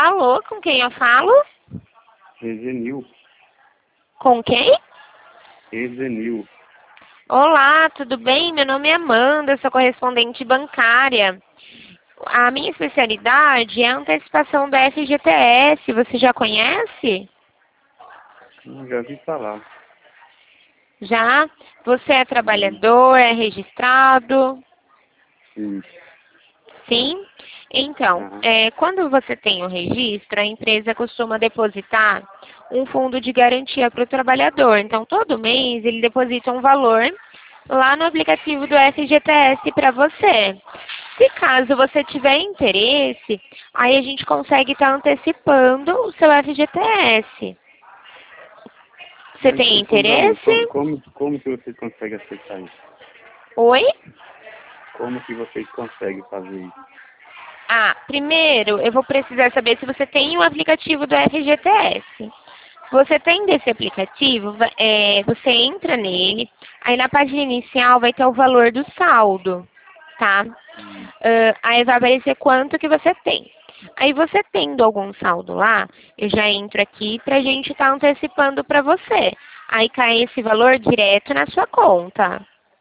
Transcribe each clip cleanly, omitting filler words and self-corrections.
Alô, com quem eu falo? Rezenil. Com quem? Rezenil. Olá, tudo bem? Meu nome é Amanda, sou correspondente bancária. A minha especialidade é a antecipação do FGTS. Você já conhece? Já vi falar. Já? Você é trabalhador, é registrado? Sim. Sim? Então, Aham. quando você tem o registro, a empresa costuma depositar um fundo de garantia para o trabalhador. Então, todo mês ele deposita um valor lá no aplicativo do FGTS para você. Se caso você tiver interesse, aí a gente consegue estar antecipando o seu FGTS. Você Mas tem futuramente, interesse? como que vocês conseguem acessar isso? Oi? Como que vocês conseguem fazer isso? Ah, primeiro eu vou precisar saber se você tem o aplicativo do FGTS. Você tendo esse aplicativo, você entra nele, aí na página inicial vai ter o valor do saldo, tá? Aí vai aparecer quanto que você tem. Aí você tendo algum saldo lá, eu já entro aqui pra gente estar antecipando pra você. Aí cai esse valor direto na sua conta.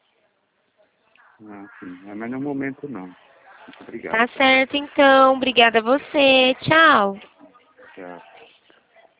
Ah, sim. Mas no momento não. Muito obrigado. Tá certo, então. Obrigada a você. Tchau. Tchau.